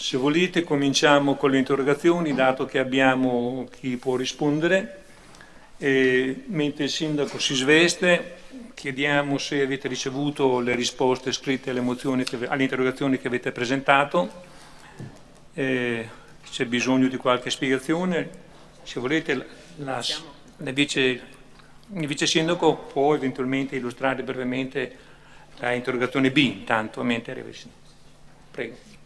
Se volete cominciamo con le interrogazioni, dato che abbiamo chi può rispondere. Mentre il sindaco si sveste, chiediamo se avete ricevuto le risposte scritte alle interrogazioni che avete presentato. C'è bisogno di qualche spiegazione. Se volete il vice sindaco può eventualmente illustrare brevemente la interrogazione B, intanto mentre arriva il sindaco. Prego.